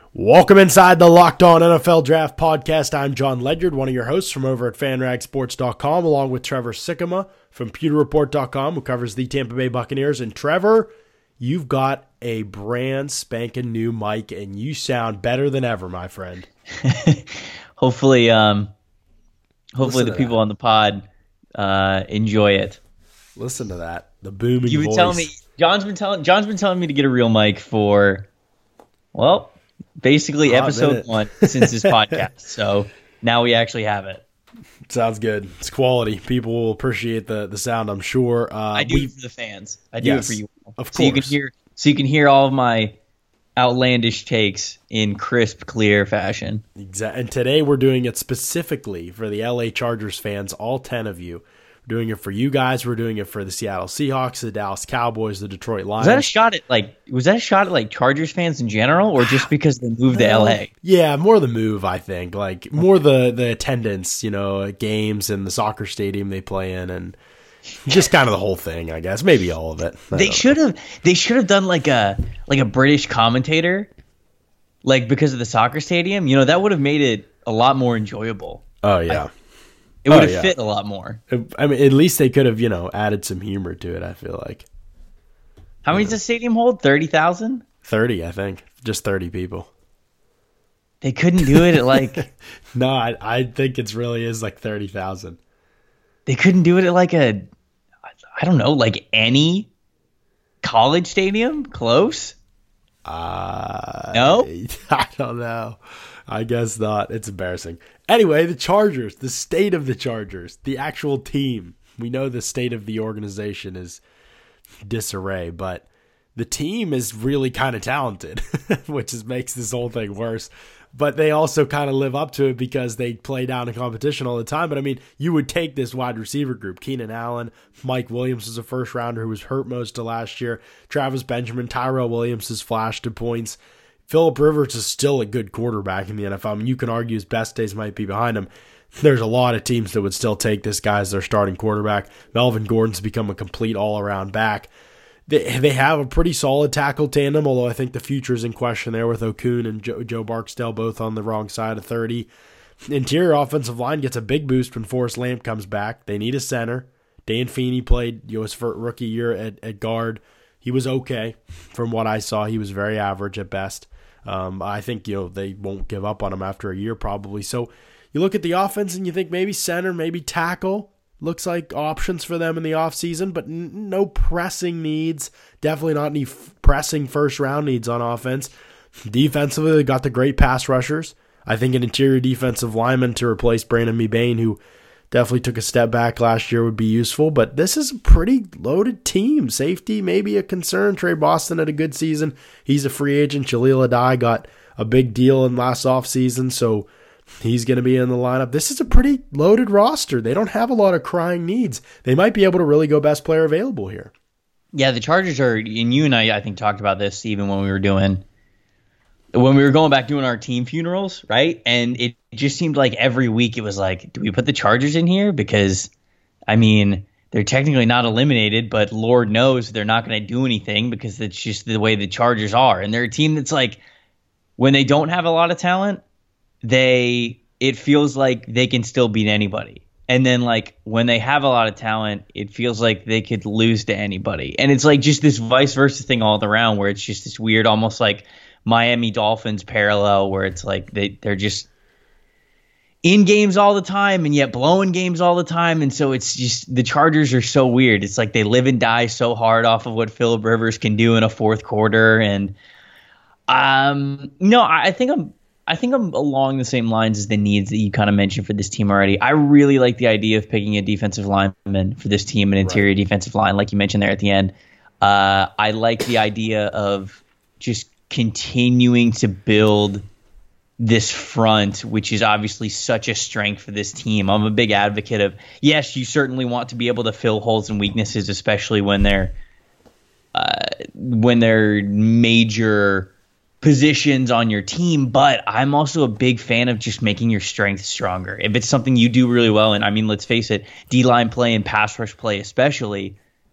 Welcome inside the Locked On NFL Draft Podcast. I'm John Ledyard, one of your hosts from over at FanRagSports.com, along with Trevor Sikkema from PewterReport.com, who covers the Tampa Bay Buccaneers. And Trevor, you've got a brand spanking new mic, and you sound better than ever, my friend. Hopefully the people on the pod enjoy it. Listen to that, the booming you voice. Telling me, John's been telling me to get a real mic for, well, basically episode 1 since this podcast. So now we actually have it. Sounds good. It's quality. People will appreciate the sound, I'm sure. I do it for the fans. I do it for you. Of course. So you can hear all of my outlandish takes in crisp, clear fashion. Exactly. And today we're doing it specifically for the LA Chargers fans, all 10 of you. We're doing it for you guys. We're doing it for the Seattle Seahawks, the Dallas Cowboys, the Detroit Lions. Was that a shot at Chargers fans in general, or just because they moved to LA? Yeah, more the move, I think. Like more the attendance, games and the soccer stadium they play in, and just kind of the whole thing, I guess. Maybe all of it. They should have done like a British commentator, like because of the soccer stadium. That would have made it a lot more enjoyable. Oh yeah. It would have fit a lot more. I mean, at least they could have, added some humor to it, I feel like. How many does the stadium hold? 30,000? 30, I think. Just 30 people. They couldn't do it at like... No, I think it really is like 30,000. They couldn't do it at like I don't know, like any college stadium? Close? No? I don't know. I guess not. It's embarrassing. Anyway, the Chargers, the state of the Chargers, the actual team. We know the state of the organization is disarray, but the team is really kind of talented, which makes this whole thing worse. But they also kind of live up to it because they play down in competition all the time. But I mean, you would take this wide receiver group. Keenan Allen, Mike Williams was a first rounder who was hurt most of last year. Travis Benjamin, Tyrell Williams has flashed to points. Phillip Rivers is still a good quarterback in the NFL. I mean, you can argue his best days might be behind him. There's a lot of teams that would still take this guy as their starting quarterback. Melvin Gordon's become a complete all-around back. They have a pretty solid tackle tandem, although I think the future is in question there with Okun and Joe Barksdale both on the wrong side of 30. Interior offensive line gets a big boost when Forrest Lamp comes back. They need a center. Dan Feeney played his first rookie year at guard. He was okay from what I saw. He was very average at best. I think they won't give up on him after a year probably. So you look at the offense and you think maybe center, maybe tackle. Looks like options for them in the offseason, but no pressing needs. Definitely not any pressing first-round needs on offense. Defensively, they got the great pass rushers. I think an interior defensive lineman to replace Brandon Mebane, who definitely took a step back last year, would be useful. But this is a pretty loaded team. Safety may be a concern. Trey Boston had a good season. He's a free agent. Jaleel Adai got a big deal in last offseason, so he's going to be in the lineup. This is a pretty loaded roster. They don't have a lot of crying needs. They might be able to really go best player available here. Yeah, the Chargers are, and you and I think, talked about this even when we were going back doing our team funerals, right? And it just seemed like every week it was like, do we put the Chargers in here? Because, I mean, they're technically not eliminated, but Lord knows they're not going to do anything because it's just the way the Chargers are. And they're a team that's like, when they don't have a lot of talent, it feels like they can still beat anybody. And then like when they have a lot of talent, it feels like they could lose to anybody. And it's like just this vice versa thing all around where it's just this weird, almost like Miami Dolphins parallel where it's like they're just in games all the time and yet blowing games all the time. And so it's just the Chargers are so weird. It's like they live and die so hard off of what Phillip Rivers can do in a fourth quarter. And no, I think I'm along the same lines as the needs that you kind of mentioned for this team already. I really like the idea of picking a defensive lineman for this team, an interior defensive line, like you mentioned there at the end. I like the idea of just continuing to build this front, which is obviously such a strength for this team. I'm a big advocate of, yes, you certainly want to be able to fill holes and weaknesses, especially when they're major positions on your team, but I'm also a big fan of just making your strength stronger. If it's something you do really well, and I mean, let's face it, D-line play and pass rush play especially,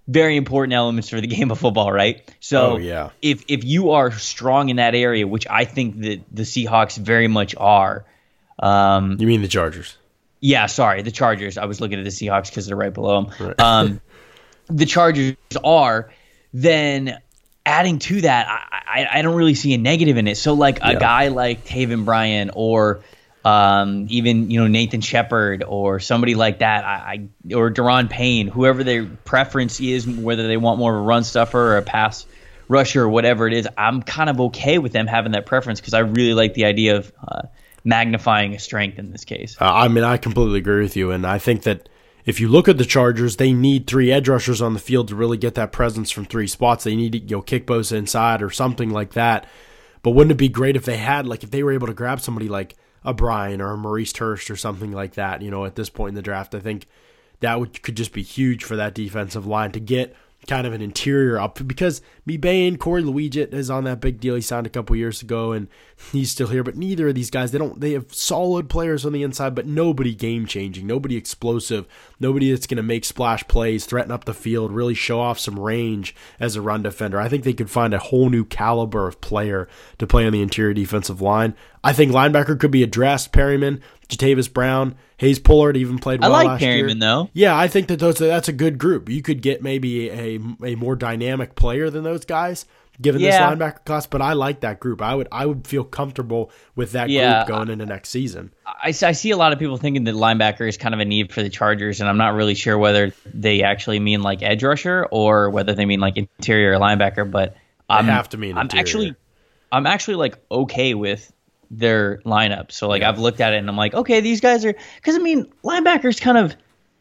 very important elements for the game of football, right? So Oh, yeah. if you are strong in that area, which I think that the Seahawks very much are. You mean the Chargers? Yeah, sorry, the Chargers. I was looking at the Seahawks because they're right below them. Right. The Chargers are, then adding to that, I don't really see a negative in it. So like a guy like Taven Bryan or even Nathan Shepard or somebody like that, or Daron Payne, whoever their preference is, whether they want more of a run stuffer or a pass rusher or whatever it is, I'm kind of okay with them having that preference because I really like the idea of magnifying a strength in this case. I mean, I completely agree with you, and I think that if you look at the Chargers, they need 3 edge rushers on the field to really get that presence from 3 spots. They need to kick Bosa inside or something like that. But wouldn't it be great if they had, like, if they were able to grab somebody like a Bryan or a Maurice Hurst or something like that, at this point in the draft? I think that could just be huge for that defensive line to get kind of an interior up, because Mebane, Corey Luigi is on that big deal. He signed a couple years ago and he's still here, but neither of these guys, they have solid players on the inside, but nobody game changing, nobody explosive, nobody that's going to make splash plays, threaten up the field, really show off some range as a run defender. I think they could find a whole new caliber of player to play on the interior defensive line. I think linebacker could be addressed. Perryman, Jatavis Brown, Hayes Pullard even played well last year. I like Perryman, though. Yeah, I think that's a good group. You could get maybe a more dynamic player than those guys, given this linebacker class, but I like that group. I would feel comfortable with that group going into next season. I see a lot of people thinking that linebacker is kind of a need for the Chargers, and I'm not really sure whether they actually mean like edge rusher or whether they mean like interior linebacker, but they have to mean interior. I'm actually like okay with their lineup. So like I've looked at it and I'm like, okay, these guys are, because I mean linebackers kind of,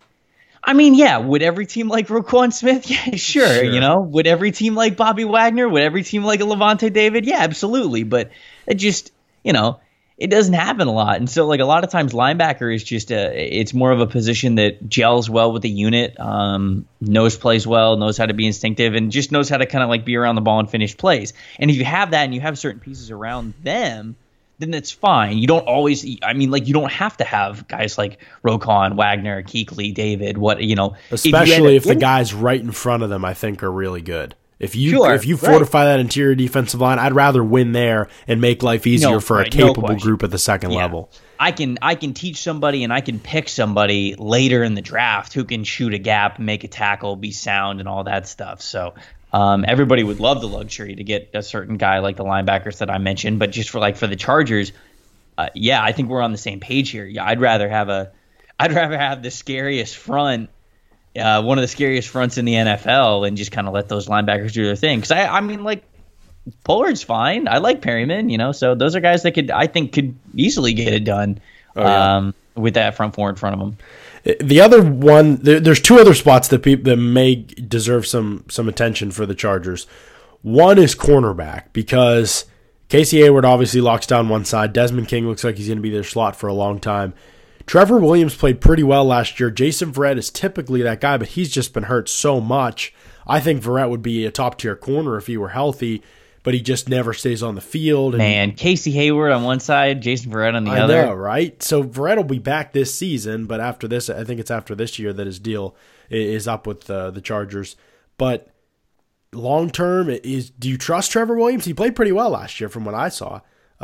would every team like Roquan Smith? Yeah, sure. Would every team like Bobby Wagner? Would every team like a Levante David? Yeah, absolutely. But it just, it doesn't happen a lot. And so like a lot of times linebacker is just it's more of a position that gels well with the unit, plays well, knows how to be instinctive, and just knows how to kind of like be around the ball and finish plays. And if you have that and you have certain pieces around them, then that's fine. You don't always, you don't have to have guys like Roquan, Wagner, Kuechly, David, especially if the guys right in front of them, I think, are really good. If you fortify that interior defensive line, I'd rather win there and make life easier for a capable group at the second level. I can teach somebody and I can pick somebody later in the draft who can shoot a gap, make a tackle, be sound, and all that stuff. So everybody would love the luxury to get a certain guy like the linebackers that I mentioned, but just for the Chargers, I think we're on the same page here. Yeah, I'd rather have the scariest front, one of the scariest fronts in the NFL, and just kind of let those linebackers do their thing. Because Pollard's fine. I like Perryman, so those are guys that could easily get it done with that front four in front of them. The other one, there's 2 other spots that may deserve some attention for the Chargers. One is cornerback, because Casey Hayward obviously locks down one side. Desmond King looks like he's going to be their slot for a long time. Trevor Williams played pretty well last year. Jason Verrett is typically that guy, but he's just been hurt so much. I think Verrett would be a top-tier corner if he were healthy, but he just never stays on the field. And Casey Hayward on one side, Jason Verrett on the other. I know, right? So Verrett will be back this season, but after this, I think it's after this year that his deal is up with the Chargers. But long term, do you trust Trevor Williams? He played pretty well last year from what I saw.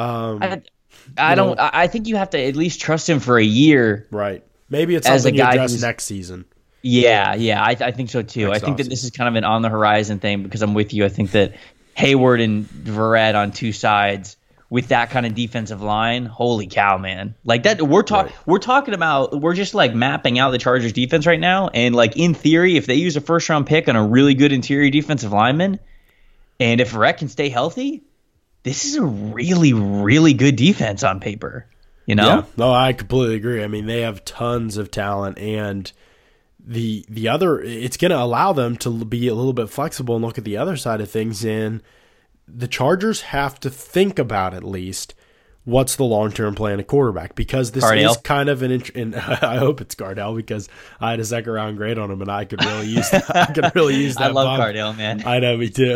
I think you have to at least trust him for a year. Right. Maybe it's something you address next season. Yeah, I think so too. I think that this is kind of an on the horizon thing, because I'm with you. I think that Hayward and Verrett on 2 sides with that kind of defensive line, holy cow, man! Like that, we're talking about, we're just like mapping out the Chargers defense right now, and like in theory, if they use a 1st round pick on a really good interior defensive lineman, and if Verrett can stay healthy, this is a really, really good defense on paper. Yeah, no, I completely agree. I mean, they have tons of talent, and the other, it's going to allow them to be a little bit flexible and look at the other side of things. And the Chargers have to think about, at least, what's the long-term plan at quarterback, because this is kind of and I hope it's Cardell, because I had a 2nd round grade on him and I could really use that. I love Cardell, man. I know, me too.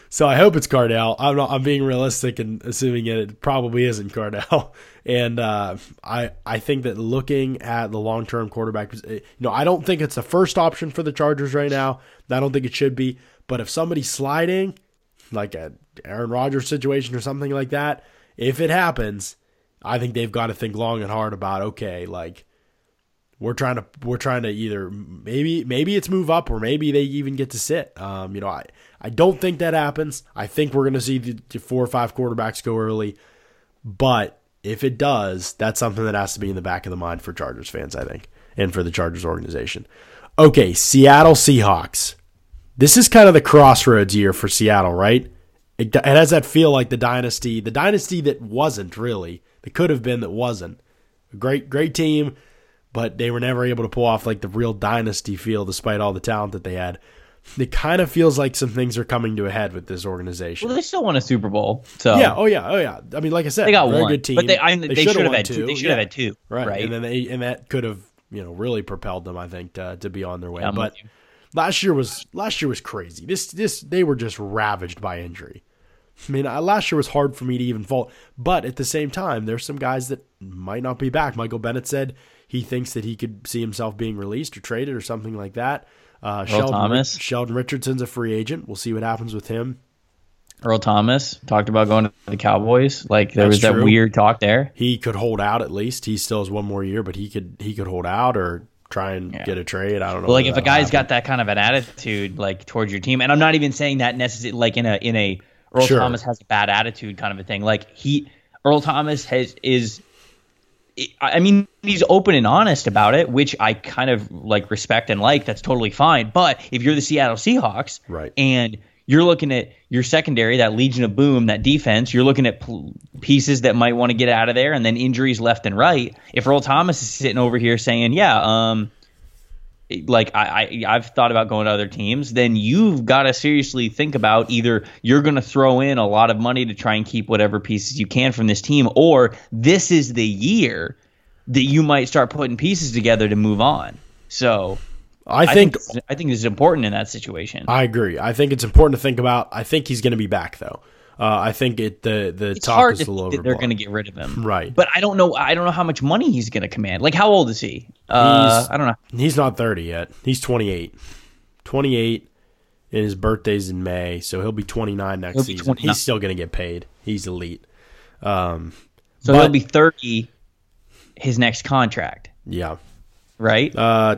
So I hope it's Cardell. I'm being realistic and assuming it probably isn't Cardell. And I think that looking at the long-term quarterback, I don't think it's the first option for the Chargers right now. I don't think it should be. But if somebody's sliding, like an Aaron Rodgers situation or something like that, if it happens, I think they've got to think long and hard about, okay, like we're trying to either maybe it's move up or maybe they even get to sit. I don't think that happens. I think we're going to see the 4 or 5 quarterbacks go early, but if it does, that's something that has to be in the back of the mind for Chargers fans, I think, and for the Chargers organization. Okay, Seattle Seahawks. This is kind of the crossroads year for Seattle, right? It has that feel like the dynasty that wasn't really, that could have been that wasn't. A great team, but they were never able to pull off like the real dynasty feel despite all the talent that they had. It kind of feels like some things are coming to a head with this organization. Well, they still won a Super Bowl. So yeah, oh yeah. I mean, like I said, they got very one good team. But they should have had 2. They should have had 2. Right. And then that could have really propelled them, I think, to be on their way. Yeah, but last year was crazy. They were just ravaged by injury. I mean, last year was hard for me to even fault. But at the same time, there's some guys that might not be back. Michael Bennett said he thinks that he could see himself being released or traded or something like that. Sheldon Richardson's a free agent. We'll see what happens with him. Earl Thomas talked about going to the Cowboys. Like there was That's that true. weird talk there. He could hold out at least. He still has one more year, but he could hold out or try and get a trade. I don't know. Well, like if a guy's got that kind of an attitude like towards your team, and I'm not even saying that necessarily like in a Earl Thomas has a bad attitude kind of a thing. Like Earl Thomas is. I mean, he's open and honest about it, which I kind of like respect and like. That's totally fine. But if you're the Seattle Seahawks, right, and you're looking at your secondary, that Legion of Boom, that defense, you're looking at pieces that might want to get out of there, and then injuries left and right. If Earl Thomas is sitting over here saying, like I've thought about going to other teams, then you've got to seriously think about either you're going to throw in a lot of money to try and keep whatever pieces you can from this team, or this is the year that you might start putting pieces together to move on. So I think this is important in that situation. I agree. I think it's important to think about. I think he's going to be back though. I think the talk is a little overblown. They're going to get rid of him, right? But I don't know how much money he's going to command. Like, how old is he? I don't know. He's not 30 yet. He's 28. 28, and his birthday's in May, so he'll be 29 next season. 29. He's still going to get paid. He's elite. So he'll be 30 his next contract. Yeah. Right.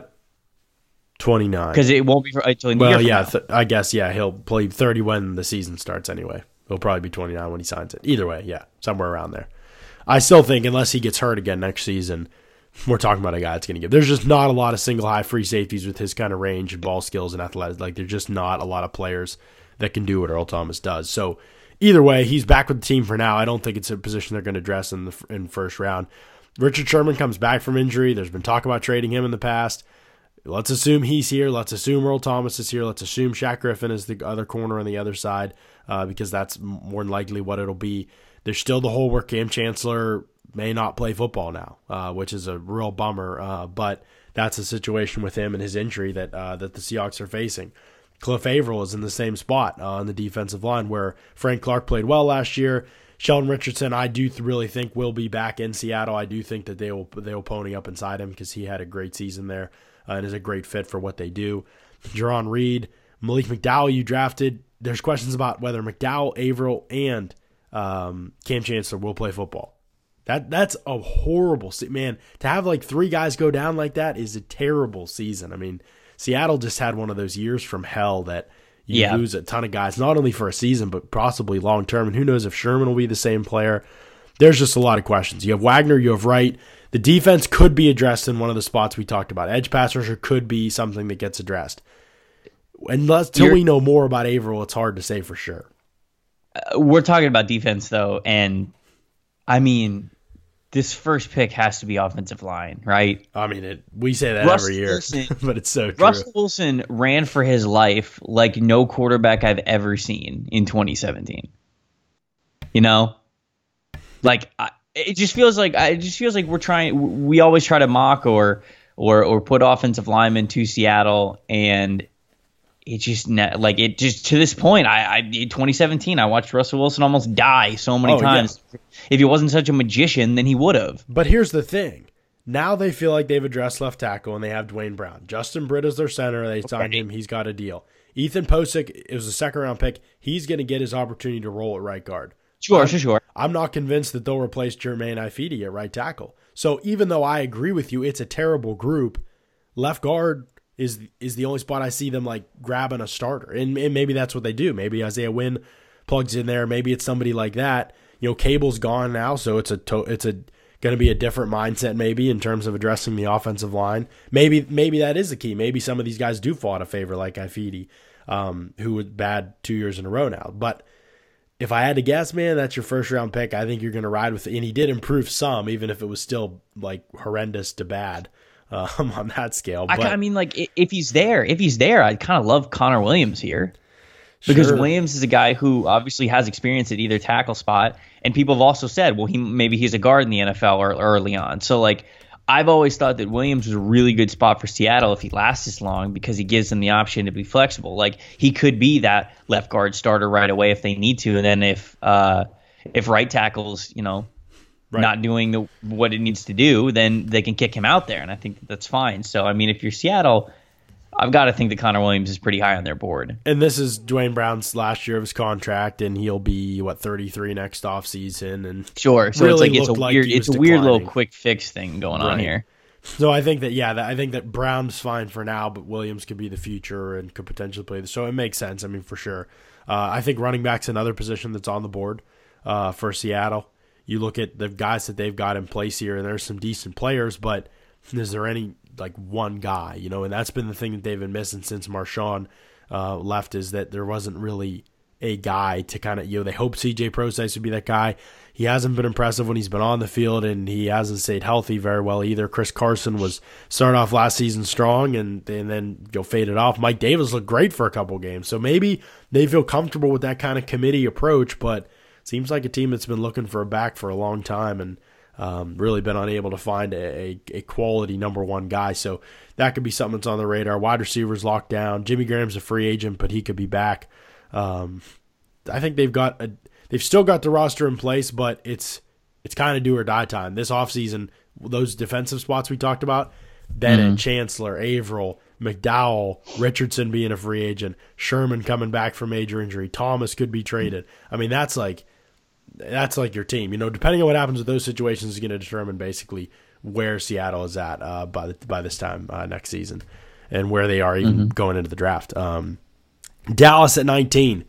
29. Because it won't be until I guess he'll play 30 when the season starts anyway. He'll probably be 29 when he signs it. Either way, somewhere around there. I still think unless he gets hurt again next season, we're talking about a guy that's going to give. There's just not a lot of single high free safeties with his kind of range and ball skills and athletics. Like, there's just not a lot of players that can do what Earl Thomas does. So either way, he's back with the team for now. I don't think it's a position they're going to address in the first round. Richard Sherman comes back from injury. There's been talk about trading him in the past. Let's assume he's here. Let's assume Earl Thomas is here. Let's assume Shaq Griffin is the other corner on the other side, because that's more than likely what it'll be. There's still the whole where Cam Chancellor may not play football now, which is a real bummer. But that's a situation with him and his injury that the Seahawks are facing. Cliff Averill is in the same spot on the defensive line where Frank Clark played well last year. Sheldon Richardson, I do really think will be back in Seattle. I do think that they will pony up inside him because he had a great season there. And is a great fit for what they do. Jerron Reed, Malik McDowell you drafted. There's questions about whether McDowell, Averill, and Cam Chancellor will play football. That's a horrible man. To have like 3 guys go down like that is a terrible season. I mean, Seattle just had one of those years from hell that you lose a ton of guys, not only for a season, but possibly long term. And who knows if Sherman will be the same player. There's just a lot of questions. You have Wagner, you have Wright. The defense could be addressed in one of the spots we talked about. Edge pass rusher could be something that gets addressed. Until we know more about Averill, it's hard to say for sure. We're talking about defense, though, and I mean, this first pick has to be offensive line, right? I mean, we say that every year, but it's so true. Russell Wilson ran for his life like no quarterback I've ever seen in 2017. You know? Like, it just feels like we always try to mock or put offensive linemen to Seattle, and it just to this point, I 2017, I watched Russell Wilson almost die so many times. Yeah. If he wasn't such a magician, then he would have. But here's the thing. Now they feel like they've addressed left tackle, and they have Dwayne Brown. Justin Britt is their center. They signed him. He's got a deal. Ethan Posick is a second-round pick. He's going to get his opportunity to roll at right guard. Sure. I'm not convinced that they'll replace Jermaine Ifedi at right tackle. So even though I agree with you, it's a terrible group, left guard is the only spot I see them like grabbing a starter. And maybe that's what they do. Maybe Isaiah Wynn plugs in there. Maybe it's somebody like that. Cable's gone now, so it's going to be a different mindset maybe in terms of addressing the offensive line. Maybe that is the key. Maybe some of these guys do fall out of favor like Ifedi, who was bad 2 years in a row now. But if I had to guess, man, that's your first-round pick. I think you're going to ride with it. And he did improve some, even if it was still like horrendous to bad on that scale. But, I mean, like if he's there, I'd kind of love Connor Williams here. Because Williams is a guy who obviously has experience at either tackle spot, and people have also said, well, maybe he's a guard in the NFL or early on. So, like, I've always thought that Williams was a really good spot for Seattle if he lasts this long because he gives them the option to be flexible. Like, he could be that left guard starter right away if they need to, and then if right tackle's, not doing what it needs to do, then they can kick him out there, and I think that's fine. So, I mean, if you're Seattle, I've got to think that Connor Williams is pretty high on their board. And this is Dwayne Brown's last year of his contract, and he'll be 33 next offseason. And sure, so really it's a weird little quick fix thing going on here. So I think that Brown's fine for now, but Williams could be the future and could potentially play. So it makes sense. I mean, for sure. I think running back's another position that's on the board for Seattle. You look at the guys that they've got in place here, and there's some decent players, but is there any one guy, and that's been the thing that they've been missing since Marshawn left, is that there wasn't really a guy to kind of, they hope CJ Prosise would be that guy. He hasn't been impressive when he's been on the field, and he hasn't stayed healthy very well either. Chris Carson was started off last season strong and then faded off. Mike Davis looked great for a couple games, so maybe they feel comfortable with that kind of committee approach, but it seems like a team that's been looking for a back for a long time and really been unable to find a quality number one guy. So that could be something that's on the radar. Wide receivers locked down. Jimmy Graham's a free agent, but he could be back. I think they've still got the roster in place, but it's kind of do or die time. This offseason, those defensive spots we talked about, Bennett, Chancellor, Averill, McDowell, Richardson being a free agent, Sherman coming back from major injury, Thomas could be traded. I mean, that's like your team. Depending on what happens with those situations is going to determine basically where Seattle is at by this time next season and where they are even going into the draft. Dallas at 19.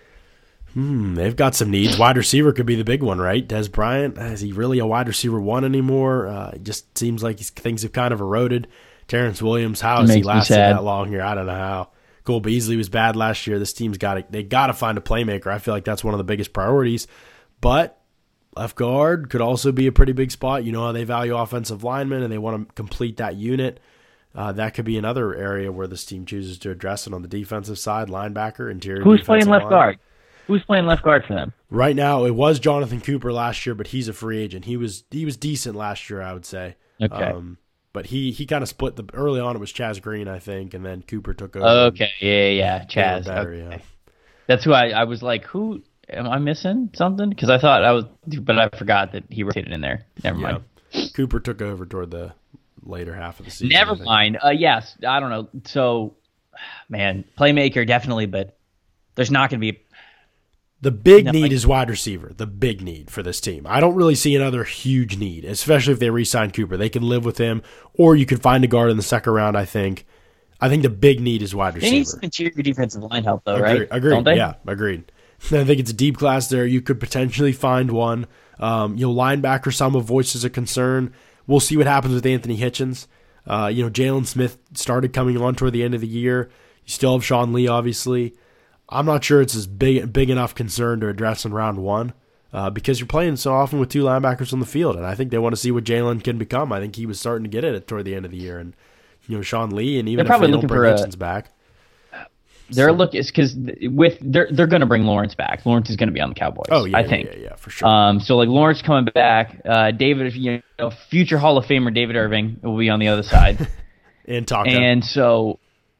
They've got some needs. Wide receiver could be the big one, right? Dez Bryant, is he really a wide receiver one anymore? It just seems like things have kind of eroded. Terrence Williams, how has he lasted that long here? I don't know how. Cole Beasley was bad last year. This team's got to find a playmaker. I feel like that's one of the biggest priorities. But left guard could also be a pretty big spot. You know how they value offensive linemen, and they want to complete that unit. That could be another area where this team chooses to address it on the defensive side, linebacker, interior. Who's playing left guard? Who's playing left guard for them? Right now, it was Jonathan Cooper last year, but he's a free agent. He was decent last year, I would say. Okay. But he kind of split early on. It was Chaz Green, I think, and then Cooper took over. Okay, yeah, Chaz. Better, okay. Yeah. That's who I was like, who am I missing something? Because I thought I was, but I forgot that he rotated in there. Never mind. Cooper took over toward the later half of the season. Never mind. Yes, I don't know. So, man, playmaker definitely, but there's not going to be. The big need is wide receiver, the big need for this team. I don't really see another huge need, especially if they re-sign Cooper. They can live with him, or you could find a guard in the second round, I think. I think the big need is wide receiver. They need some interior defensive line help, though, right? Agreed. Don't they? Yeah, agreed. I think it's a deep class there. You could potentially find one. Linebacker, some have voiced as a concern. We'll see what happens with Anthony Hitchens. Jalen Smith started coming on toward the end of the year. You still have Sean Lee, obviously. I'm not sure it's as big enough concern to address in round one because you're playing so often with two linebackers on the field, and I think they want to see what Jalen can become. I think he was starting to get it toward the end of the year, and Sean Lee, and even if they don't bring Hitchens back, they're looking because they're going to bring Lawrence back. Lawrence is going to be on the Cowboys. Oh yeah, I think. Yeah, for sure. So like Lawrence coming back, David, future Hall of Famer David Irving will be on the other side, and Taco. And so.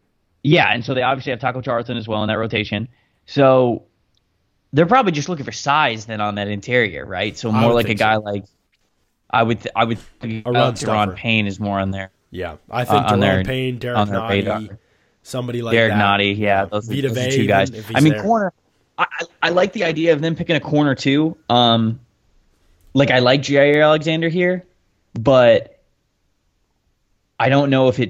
Yeah, and so they obviously have Taco Charlton as well in that rotation. So they're probably just looking for size then on that interior, right? So more like a guy like I would think Deron Payne is more on there. Yeah, I think Deron Payne, Derek Nottie, somebody like Derek that. Nottie, yeah, those are two guys. I mean, corner. I like the idea of them picking a corner too. Like I like Jair Alexander here, but I don't know if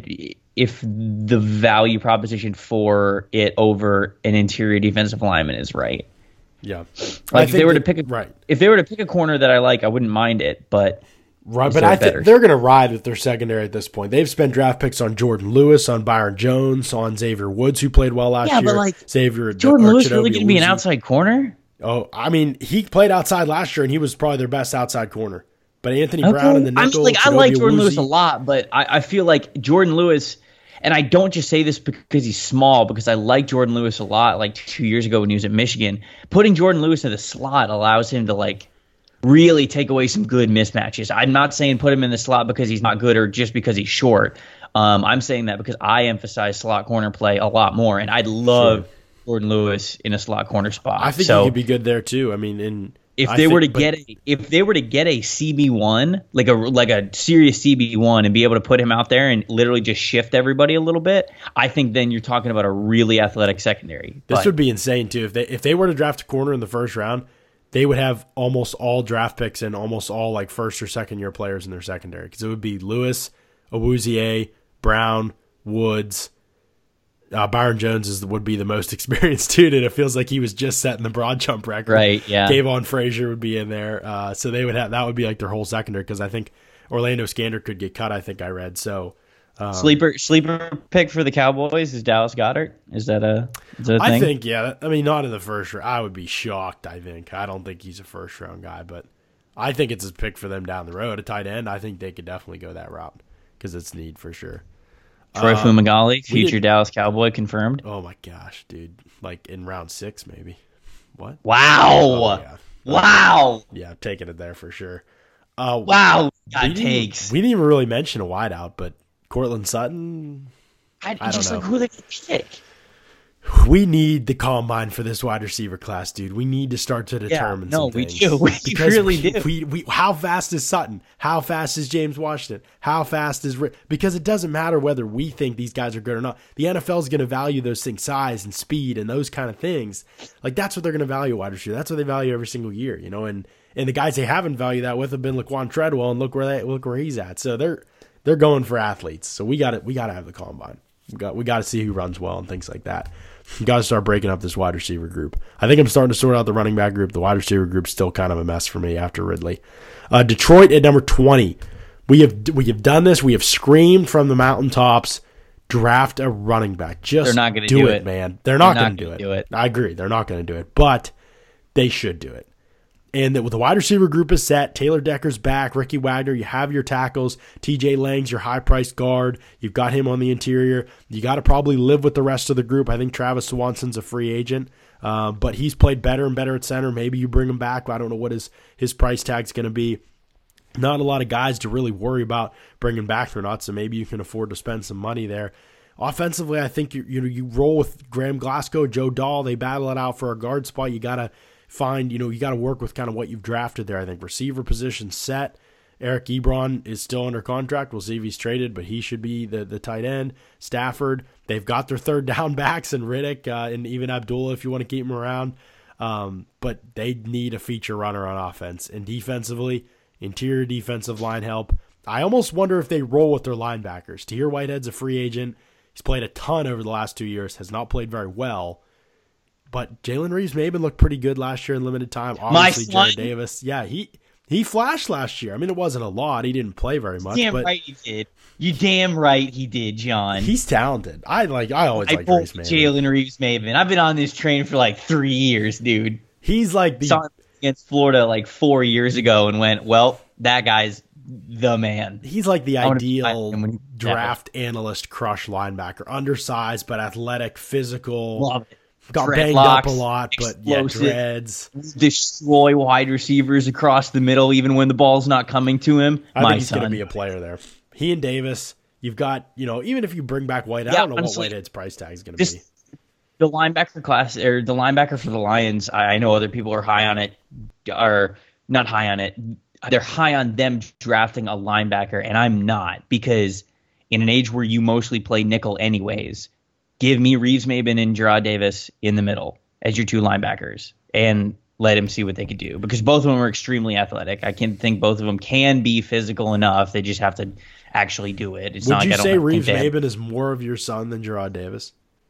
the value proposition for it over an interior defensive lineman is right. Yeah, like if they were to pick a corner that I like, I wouldn't mind it, but. Right, but I think they're going to ride with their secondary at this point. They've spent draft picks on Jordan Lewis, on Byron Jones, on Xavier Woods, who played well last year. But like Xavier Jordan Lewis really going to be an outside corner? Oh, I mean, he played outside last year, and he was probably their best outside corner. But Anthony Brown and the nickel. I like Jordan Lewis a lot, but I feel like Jordan Lewis, and I don't just say this because he's small, because I like Jordan Lewis a lot. Like 2 years ago when he was at Michigan, putting Jordan Lewis in the slot allows him to like really take away some good mismatches. I'm not saying put him in the slot because he's not good or just because he's short. I'm saying that because I emphasize slot corner play a lot more, and I'd love Jordan Lewis in a slot corner spot. I think he could be good there too. I mean, if they were to get a CB1, like a serious CB1, and be able to put him out there and literally just shift everybody a little bit, I think then you're talking about a really athletic secondary. This would be insane too if they were to draft a corner in the first round. They would have almost all draft picks and almost all like first or second year players in their secondary, because it would be Lewis, Awuzie, Brown, Woods. Byron Jones would be the most experienced dude, and it feels like he was just setting the broad jump record. Right, yeah. Kayvon Frazier would be in there. So they would have that would be like their whole secondary, because I think Orlando Skander could get cut, I think I read. So sleeper pick for the Cowboys is Dallas Goedert. Is that a thing? I think, yeah. I mean, not in the first round. I would be shocked, I think. I don't think he's a first round guy, but I think it's a pick for them down the road. A tight end, I think they could definitely go that route because it's need for sure. Troy Fumagalli, future Dallas Cowboy, confirmed. Oh my gosh, dude! Like in round 6, maybe. What? Wow! Oh, yeah. Wow! Yeah, I'm taking it there for sure. Wow! God takes. We didn't even really mention a wideout, but Cortland Sutton. I don't know. Like who they could pick. We need the combine for this wide receiver class, dude. We need to start to determine some things. We do. We really do. How fast is Sutton? How fast is James Washington? How fast is because it doesn't matter whether we think these guys are good or not. The NFL is going to value those things, size and speed and those kind of things. Like that's what they're going to value wide receiver. That's what they value every single year, you know. And the guys they haven't valued that with have been Laquan Treadwell, and look where he's at. So they're going for athletes. So we got to have the combine. We got to see who runs well and things like that. You got to start breaking up this wide receiver group. I think I'm starting to sort out the running back group. The wide receiver group's still kind of a mess for me after Ridley. Detroit at number 20. We have done this. We have screamed from the mountaintops. Draft a running back. Just they're not going to do it, man. They're not going to do it. I agree. They're not going to do it, but they should do it. And that with the wide receiver group is set, Taylor Decker's back, Ricky Wagner, you have your tackles, TJ Lang's your high-priced guard, you've got him on the interior. You got to probably live with the rest of the group. I think Travis Swanson's a free agent, but he's played better and better at center. Maybe you bring him back. I don't know what his price tag's going to be. Not a lot of guys to really worry about bringing back or not, so maybe you can afford to spend some money there. Offensively, I think you roll with Graham Glasgow, Joe Dahl. They battle it out for a guard spot. You got to find, you got to work with kind of what you've drafted there. I think receiver position set. Eric Ebron is still under contract. We'll see if he's traded, but he should be the tight end. Stafford, they've got their third down backs and Riddick and even Abdullah if you want to keep him around. But they need a feature runner on offense. And defensively, interior defensive line help. I almost wonder if they roll with their linebackers. Tahir Whitehead's a free agent. He's played a ton over the last 2 years, has not played very well. But Jalen Reeves-Maybin looked pretty good last year in limited time. Obviously, Jared Davis. Yeah, he flashed last year. I mean, it wasn't a lot. He didn't play very much. Right he did. You damn right he did, John. He's talented. I always like Reeves-Maybin. Jalen Reeves-Maybin. I've been on this train for like 3 years, dude. He's like saw him against Florida like 4 years ago and went, well, that guy's the man. He's like the ideal draft analyst crush linebacker. Undersized, but athletic, physical. Love it. Got banged up a lot, but yeah, dreads. Destroy wide receivers across the middle, even when the ball's not coming to him. I think he's going to be a player there. He and Davis, You've got, even if you bring back White, I Yeah, don't know honestly, what Whitehead's price tag is going to be. The linebacker class, or the linebacker for the Lions, I know other people are high on it, are not high on it. They're high on them drafting a linebacker, and I'm not, because in an age where you mostly play nickel anyways, give me Reeves-Maybin and Jarrad Davis in the middle as your two linebackers and let him see what they could do, because both of them are extremely athletic. I can think both of them can be physical enough. They just have to actually do it. It's Would not you like say Reeves-Maybin is more of your son than Jarrad Davis?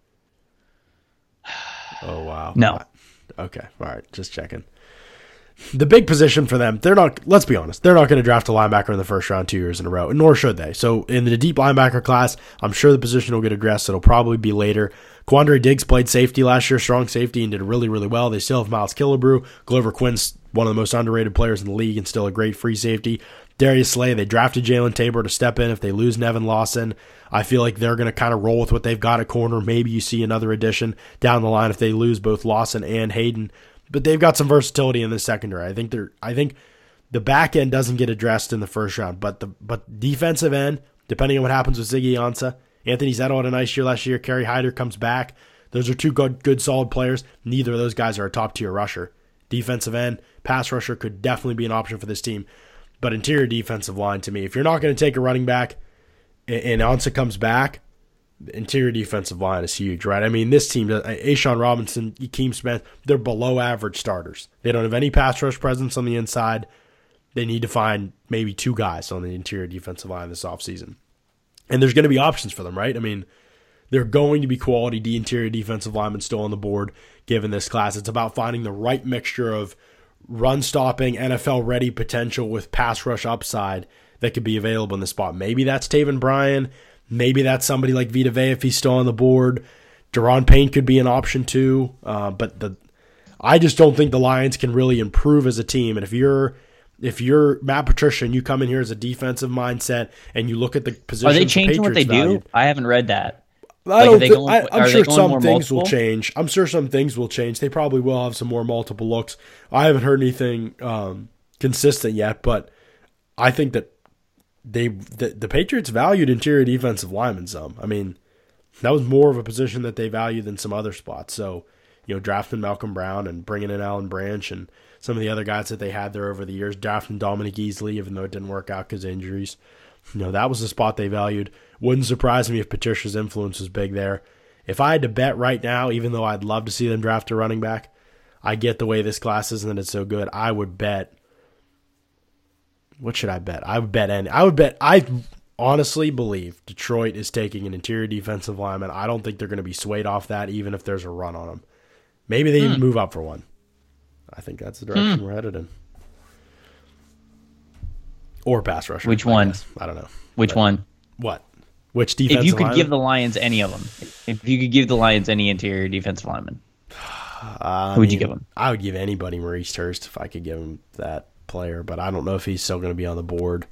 Oh, wow. No. Okay. All right. Just checking. The big position for them, let's be honest, they're not going to draft a linebacker in the first round 2 years in a row, nor should they. So in the deep linebacker class, I'm sure the position will get addressed. It'll probably be later. Quandre Diggs played safety last year, strong safety, and did really, really well. They still have Miles Killebrew. Glover Quinn's one of the most underrated players in the league and still a great free safety. Darius Slay, they drafted Jalen Tabor to step in if they lose Nevin Lawson. I feel like they're going to kind of roll with what they've got at corner. Maybe you see another addition down the line if they lose both Lawson and Hayden. But they've got some versatility in the secondary. I think the back end doesn't get addressed in the first round, but defensive end, depending on what happens with Ziggy Ansah, Anthony Zettel had a nice year last year. Kerry Hyder comes back. Those are two good, solid players. Neither of those guys are a top-tier rusher. Defensive end, pass rusher could definitely be an option for this team. But interior defensive line, to me, if you're not going to take a running back and Ansah comes back, the interior defensive line is huge, right? I mean, this team, A'Shawn Robinson, Akeem Smith, they're below average starters. They don't have any pass rush presence on the inside. They need to find maybe two guys on the interior defensive line this offseason. And there's going to be options for them, right? I mean, there are going to be quality interior defensive linemen still on the board given this class. It's about finding the right mixture of run-stopping, NFL-ready potential with pass rush upside that could be available in the spot. Maybe that's Taven Bryan. Maybe that's somebody like Vita Vea if he's still on the board. Deron Payne could be an option too. But I just don't think the Lions can really improve as a team. And if you're Matt Patricia and you come in here as a defensive mindset and you look at the position, are they changing what they do? I haven't read that. I'm sure some things will change. They probably will have some more multiple looks. I haven't heard anything consistent yet, but I think that the Patriots valued interior defensive linemen some. I mean, that was more of a position that they valued than some other spots. So, drafting Malcolm Brown and bringing in Alan Branch and some of the other guys that they had there over the years, drafting Dominic Easley, even though it didn't work out because of injuries. That was the spot they valued. Wouldn't surprise me if Patricia's influence was big there. If I had to bet right now, even though I'd love to see them draft a running back, I get the way this class is and that it's so good. I would bet. What should I bet? I honestly believe Detroit is taking an interior defensive lineman. I don't think they're going to be swayed off that, even if there's a run on them. Maybe they even move up for one. I think that's the direction we're headed in. Or pass rusher. Which one? I don't know. Which one? What? Which defensive If you could lineman? give the Lions any of them, if you could give the Lions any interior defensive lineman, who would you give them? I would give anybody Maurice Hurst if I could give him that player, but I don't know if he's still going to be on the board.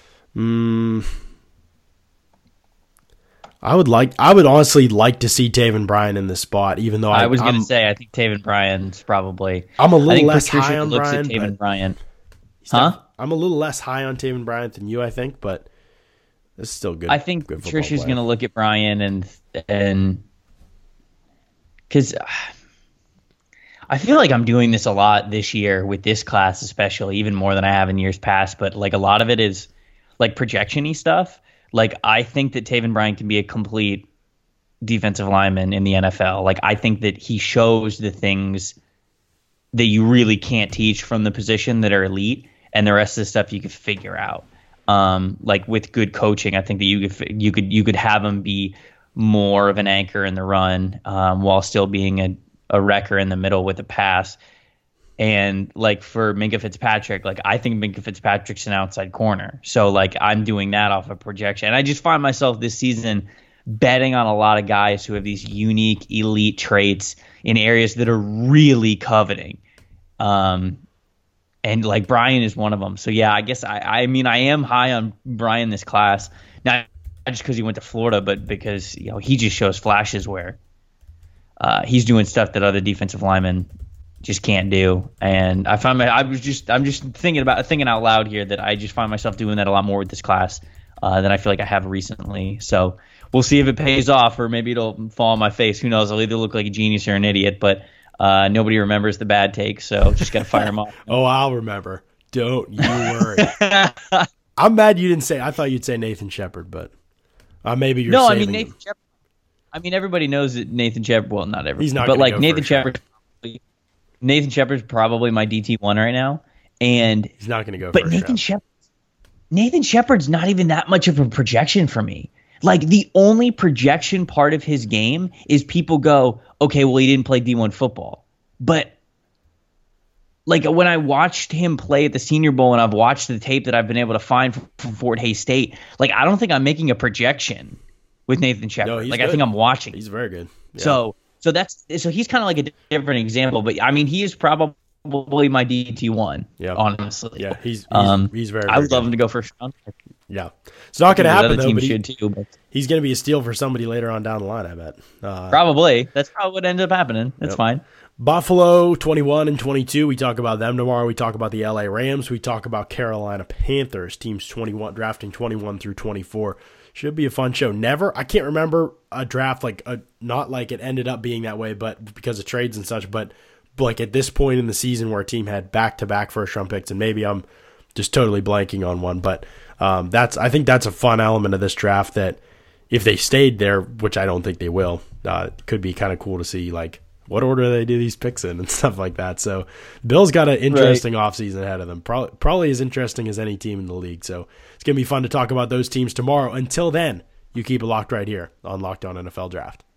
I would honestly like to see Taven Bryan in this spot, even though I was going to say I think Taven Bryan's probably. I'm a little less Patricia high on looks Bryan. At Taven Bryan. I'm a little less high on Taven Bryan than you, I think, but it's still good. I think Patricia's going to look at Bryan and because I feel like I'm doing this a lot this year with this class, especially even more than I have in years past. But like a lot of it is like projection-y stuff. Like I think that Taven Bryan can be a complete defensive lineman in the NFL. Like I think that he shows the things that you really can't teach from the position that are elite, and the rest of the stuff you could figure out. Like with good coaching, I think that you could have him be more of an anchor in the run while still being a wrecker in the middle with a pass. And like for Minkah Fitzpatrick, like I think Minkah Fitzpatrick's an outside corner. So like I'm doing that off of projection. And I just find myself this season betting on a lot of guys who have these unique elite traits in areas that are really coveting. And like Bryan is one of them. So yeah, I guess I mean I am high on Bryan this class. Not just because he went to Florida, but because he just shows flashes where he's doing stuff that other defensive linemen just can't do. And I'm just thinking out loud here that I just find myself doing that a lot more with this class. than I feel like I have recently. So we'll see if it pays off, or maybe it'll fall on my face. Who knows? I'll either look like a genius or an idiot, but nobody remembers the bad take, so just got to fire him off. Oh, I'll remember. Don't you worry. I'm mad you didn't say. I thought you'd say Nathan Shepard, but maybe you're. No, I saving mean Nathan him. Shepard. I mean everybody knows that Nathan Shepard. Well, not everybody, He's not but gonna like go for Nathan a shot. Shepard. Nathan Shepard's probably my DT1 right now, and He's not going to go. but for a Nathan shot. Nathan Shepard's not even that much of a projection for me. Like the only projection part of his game is people go, okay, well he didn't play D1 football, but like when I watched him play at the Senior Bowl and I've watched the tape that I've been able to find from Fort Hays State, like I don't think I'm making a projection with Nathan Shepard. No, he's like good. I think I'm watching. He's very good. Yeah. So he's kind of like a different example, but I mean he is probably my DT1. Yeah. honestly. Yeah, he's very. I would very love good. him to go first round. Yeah, it's not going to happen though. Team But should too. But he's going to be a steal for somebody later on down the line. I bet. probably that's probably what ended up happening. That's Yep. fine. Buffalo 21 and 22. We talk about them tomorrow. We talk about the LA Rams. We talk about Carolina Panthers. Teams 21 drafting 21 through 24. Should be a fun show. I can't remember a draft not like it ended up being that way, but because of trades and such. But like at this point in the season where a team had back-to-back first-round picks, and maybe I'm just totally blanking on one, but I think that's a fun element of this draft that if they stayed there, which I don't think they will, it could be kind of cool to see like what order they do these picks in and stuff like that. So Bill's got an interesting offseason ahead of them, probably as interesting as any team in the league. So it's going to be fun to talk about those teams tomorrow. Until then, you keep it locked right here on Locked On NFL Draft.